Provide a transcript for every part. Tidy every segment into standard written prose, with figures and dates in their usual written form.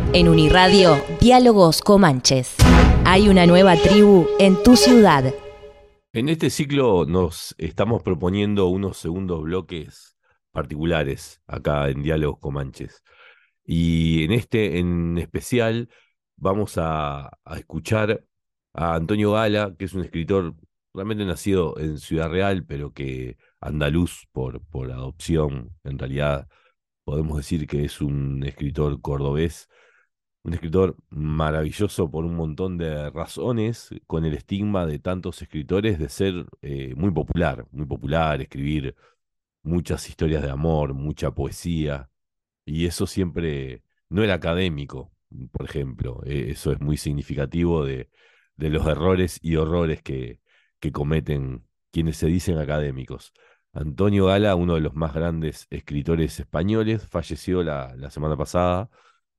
En Uniradio, Diálogos Comanches. Hay una nueva tribu en tu ciudad. En este ciclo nos estamos proponiendo unos segundos bloques particulares acá en Diálogos Comanches. Y en este en especial vamos a escuchar a Antonio Gala, que es un escritor realmente nacido en Ciudad Real, pero que andaluz por adopción. En realidad podemos decir que es un escritor cordobés, un escritor maravilloso por un montón de razones, con el estigma de tantos escritores de ser muy popular, escribir muchas historias de amor, mucha poesía, y eso siempre no era académico, por ejemplo. Eso es muy significativo de los errores y horrores que cometen quienes se dicen académicos. Antonio Gala, uno de los más grandes escritores españoles, falleció la semana pasada.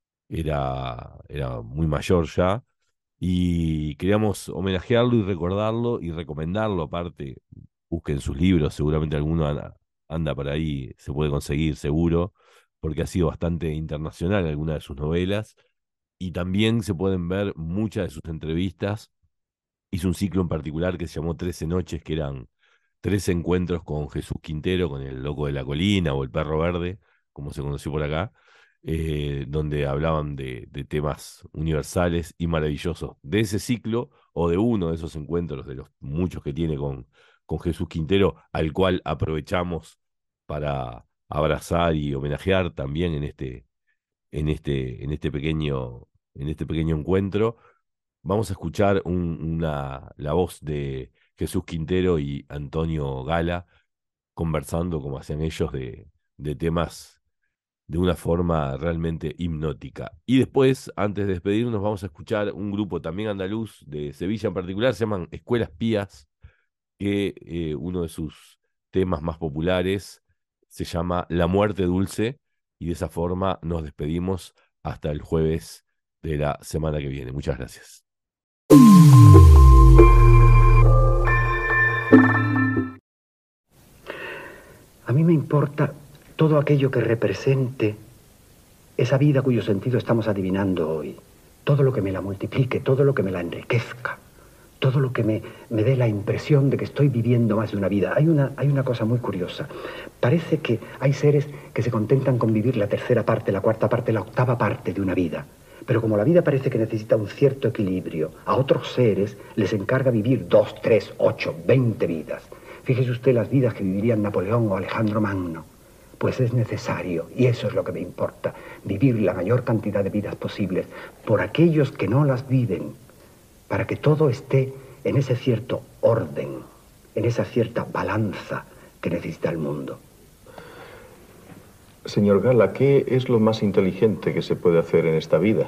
Era muy mayor ya, y queríamos homenajearlo y recordarlo y recomendarlo. Aparte, busquen sus libros, seguramente alguno anda por ahí, se puede conseguir seguro, porque ha sido bastante internacional alguna de sus novelas, y también se pueden ver muchas de sus entrevistas. Hizo un ciclo en particular que se llamó 13 noches, que eran 13 encuentros con Jesús Quintero, con el Loco de la Colina o el Perro Verde, como se conoció por acá, donde hablaban de temas universales y maravillosos de ese ciclo o de uno de esos encuentros, de los muchos que tiene con Jesús Quintero, al cual aprovechamos para abrazar y homenajear también en este pequeño encuentro. Vamos a escuchar la voz de Jesús Quintero y Antonio Gala conversando como hacían ellos de temas de una forma realmente hipnótica. Y después, antes de despedirnos, vamos a escuchar un grupo también andaluz de Sevilla en particular, se llaman Escuelas Pías, que uno de sus temas más populares se llama La muerte dulce, y de esa forma nos despedimos hasta el jueves de la semana que viene. Muchas gracias. A mí me importa todo aquello que represente esa vida cuyo sentido estamos adivinando hoy. Todo lo que me la multiplique, todo lo que me la enriquezca, todo lo que me dé la impresión de que estoy viviendo más de una vida. Hay una cosa muy curiosa. Parece que hay seres que se contentan con vivir la tercera parte, la cuarta parte, la octava parte de una vida. Pero como la vida parece que necesita un cierto equilibrio, a otros seres les encarga vivir 2, 3, 8, 20 vidas. Fíjese usted las vidas que vivirían Napoleón o Alejandro Magno. Pues es necesario, y eso es lo que me importa, vivir la mayor cantidad de vidas posibles por aquellos que no las viven, para que todo esté en ese cierto orden, en esa cierta balanza que necesita el mundo. Señor Gala, ¿qué es lo más inteligente que se puede hacer en esta vida?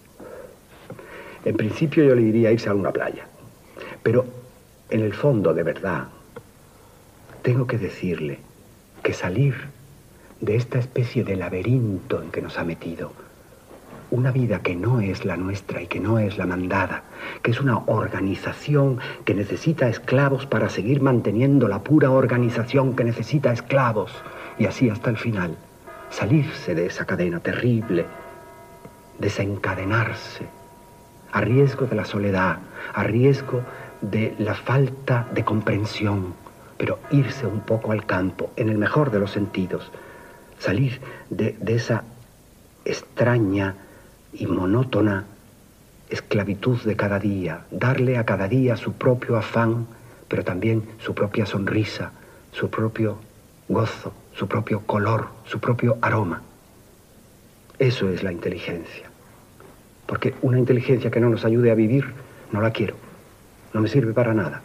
En principio yo le diría irse a una playa, pero en el fondo, de verdad, tengo que decirle que salir de esta especie de laberinto en que nos ha metido, una vida que no es la nuestra y que no es la mandada, que es una organización que necesita esclavos para seguir manteniendo la pura organización que necesita esclavos, y así hasta el final, salirse de esa cadena terrible, desencadenarse, a riesgo de la soledad, a riesgo de la falta de comprensión, pero irse un poco al campo, en el mejor de los sentidos, salir de esa extraña y monótona esclavitud de cada día, darle a cada día su propio afán, pero también su propia sonrisa, su propio gozo, su propio color, su propio aroma. Eso es la inteligencia. Porque una inteligencia que no nos ayude a vivir, no la quiero. No me sirve para nada.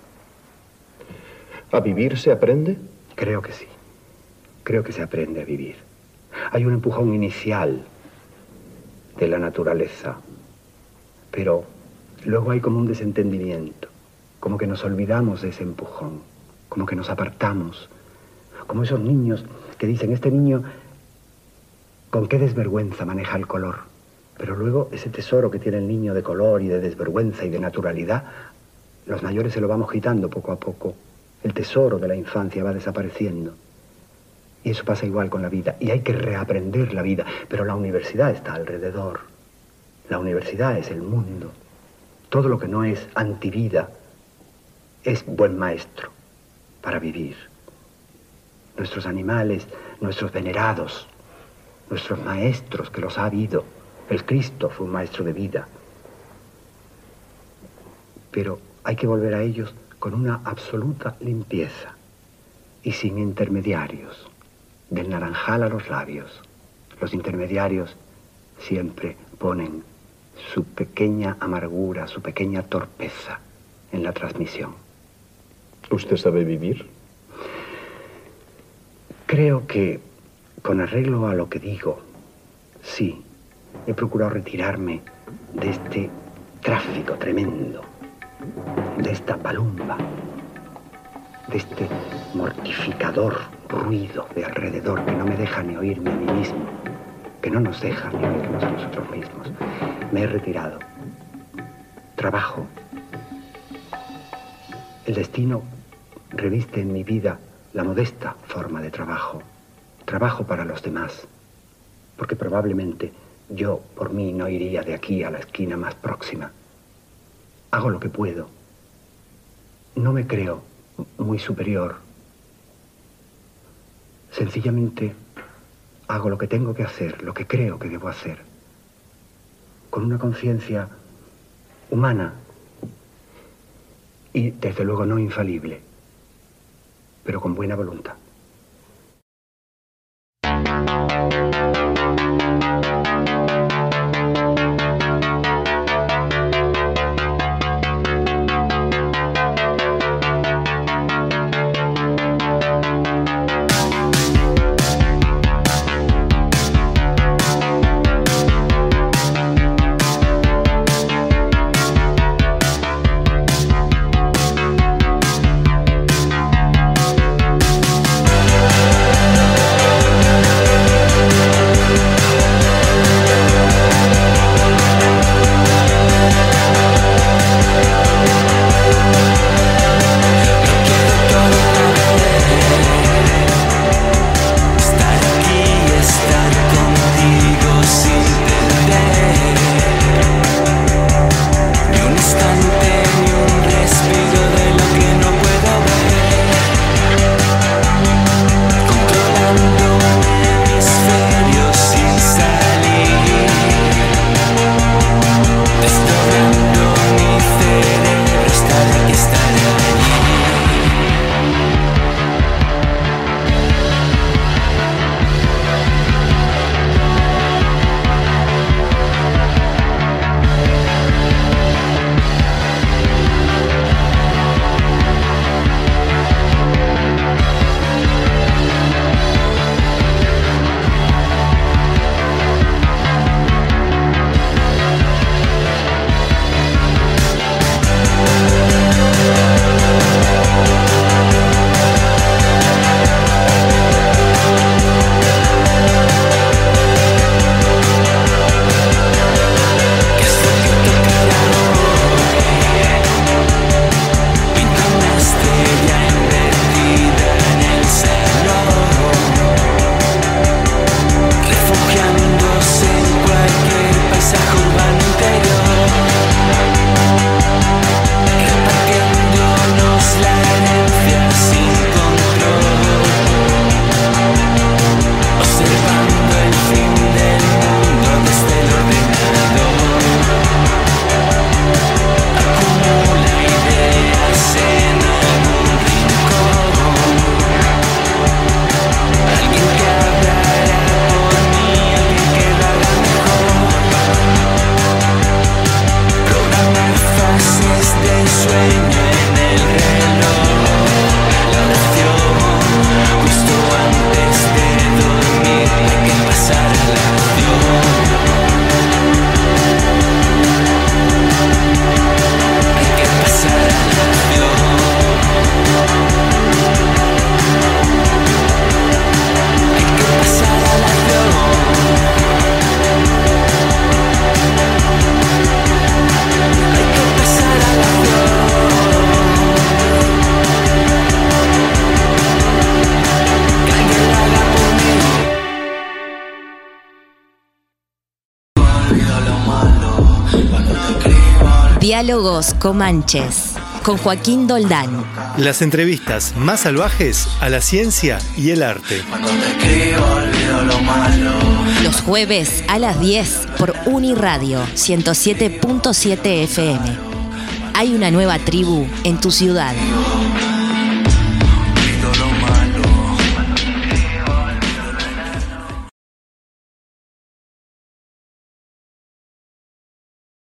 ¿A vivir se aprende? Creo que sí. Creo que se aprende a vivir. Hay un empujón inicial de la naturaleza, pero luego hay como un desentendimiento, como que nos olvidamos de ese empujón, como que nos apartamos, como esos niños que dicen, este niño con qué desvergüenza maneja el color, pero luego ese tesoro que tiene el niño de color y de desvergüenza y de naturalidad, los mayores se lo vamos quitando poco a poco, el tesoro de la infancia va desapareciendo. Y eso pasa igual con la vida, y hay que reaprender la vida, pero la universidad está alrededor. La universidad es el mundo. Todo lo que no es antivida es buen maestro para vivir. Nuestros animales, nuestros venerados, nuestros maestros que los ha habido. El Cristo fue un maestro de vida. Pero hay que volver a ellos con una absoluta limpieza y sin intermediarios, del naranjal a los labios. Los intermediarios siempre ponen su pequeña amargura, su pequeña torpeza en la transmisión. ¿Usted sabe vivir? Creo que, con arreglo a lo que digo, sí, he procurado retirarme de este tráfico tremendo, de esta balumba, de este mortificador ruido de alrededor que no me deja ni oírme a mí mismo, que no nos deja ni oírnos a nosotros mismos. Me he retirado. Trabajo. El destino reviste en mi vida la modesta forma de trabajo. Trabajo para los demás, porque probablemente yo por mí no iría de aquí a la esquina más próxima. Hago lo que puedo. No me creo muy superior. Sencillamente hago lo que tengo que hacer, lo que creo que debo hacer, con una conciencia humana y desde luego no infalible, pero con buena voluntad. Olvido lo malo. Diálogos Comanches, con Joaquín Doldán. Las entrevistas más salvajes a la ciencia y el arte. Los jueves a las 10 por Uniradio 107.7 FM. Hay una nueva tribu en tu ciudad.